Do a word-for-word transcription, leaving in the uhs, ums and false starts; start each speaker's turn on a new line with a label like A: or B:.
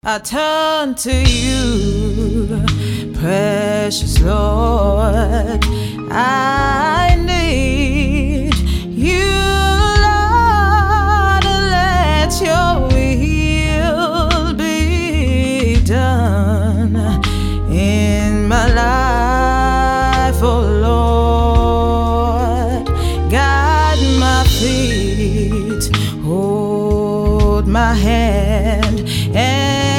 A: I turn to you, precious Lord. I need you, Lord. Let your will be done in my life, oh Lord. Guide my feet, hold my hand.